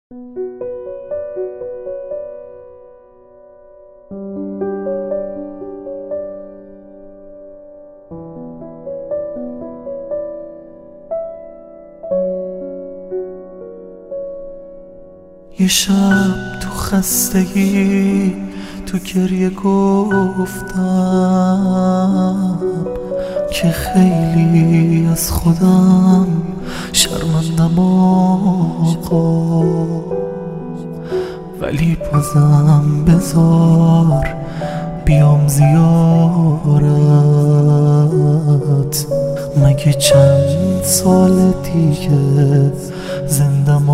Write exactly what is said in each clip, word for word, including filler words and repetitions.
یه شب تو خستگی تو گریه گفتم که خیلی از خودم شرمندم آقا، ولی بازم بذار بیام زیارت. مگه چند سال دیگه زندم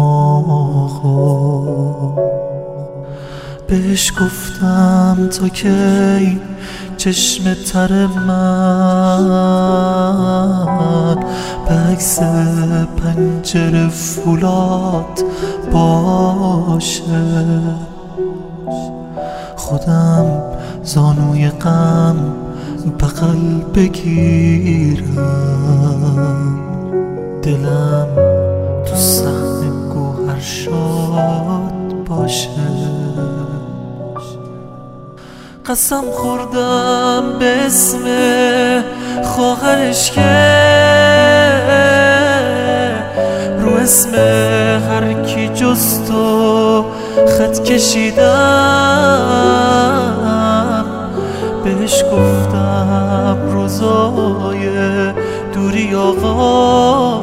آقا. بهش گفتم تا کی چشم تر من به عکس پنجره فولاد باشه. خودم زانوی غم بغل بگیرم، دلم تو صحن گوهر شاد باشه. قسم خوردم به اسم خواهرش که رو اسم هر کی جز تو خط کشیدم. بهش گفتم روزای دوری آقا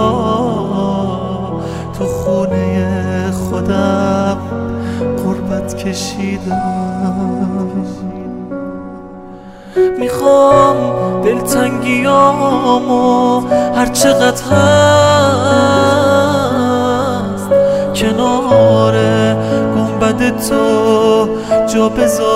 تو خونه خودم غربت کشیدم. میخوام دلتنگیامو هر چقدر هست کنار گنبد تو جا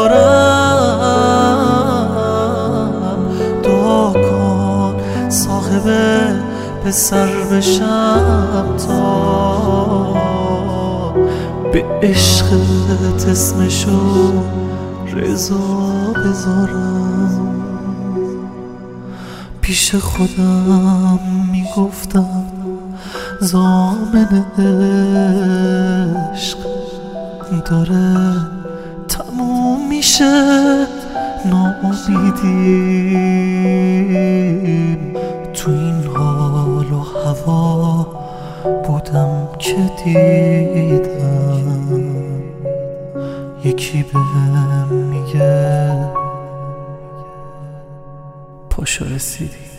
بذارم. دعا کن صاحب پسر بشم تا به عشقت اسمشو رضا بذارم. پیش خودم میگفتم ضامن عشق داره تموم میشه، ناامیدیم. تو این حال و هوا بودم که دیدم یکی بهم میگه پاشو رسیدی.